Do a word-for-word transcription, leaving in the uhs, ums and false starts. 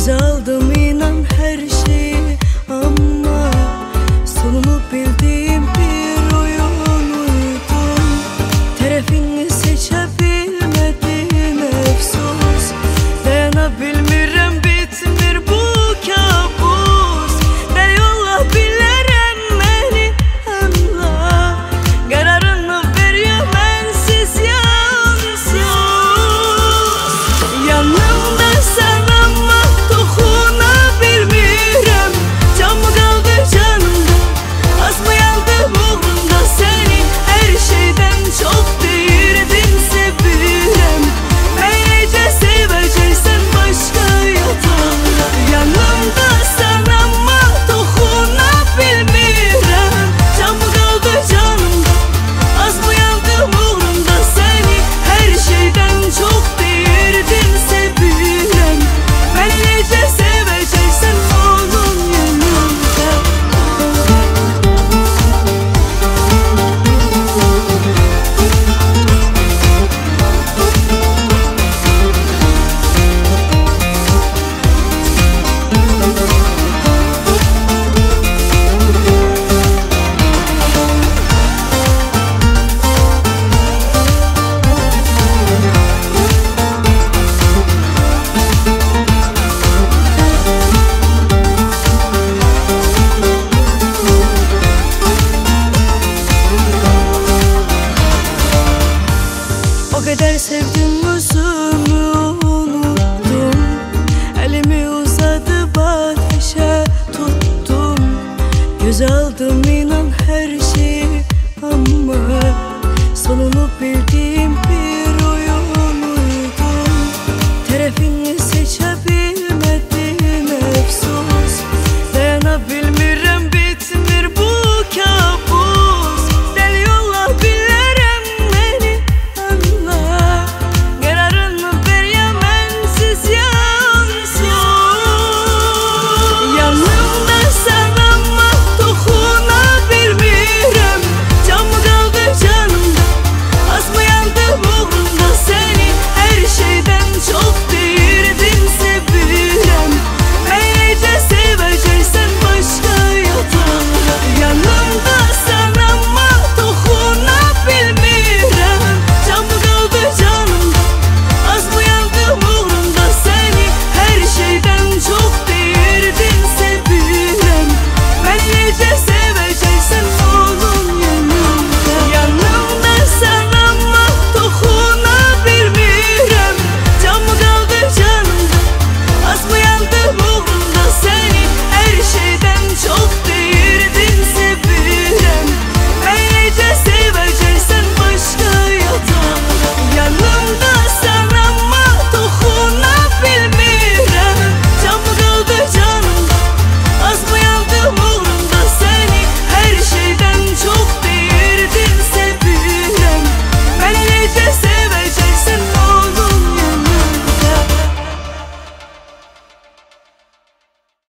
Göze aldım inan her şeyi ama sonunu bildiğim bir oyun uydum. Tarafını seçebilmedim efsus. Dayanabilmirəm bitmir bu kabus. Ne yolla bilərəm məni anla. Kararını ver ya mənsiz yansız. Yanımda sen ama dokuna bilmirəm. Can mı kaldı canımda, az mı yandım uğrunda seni. Her şeyden çok değirdin sevirəm. Ben nece seveceksen başka yatağında. Yanımda sen ama dokuna bilmirəm. Can mı kaldı canımda, az mı yandım uğrunda seni. Her şeyden çok değirdin sevirəm. Ben nece seveceksen onun yanında. O kadar sevdim özümü unuttum. Elimi uzatıp ateşe tuttum. Göz aldım inan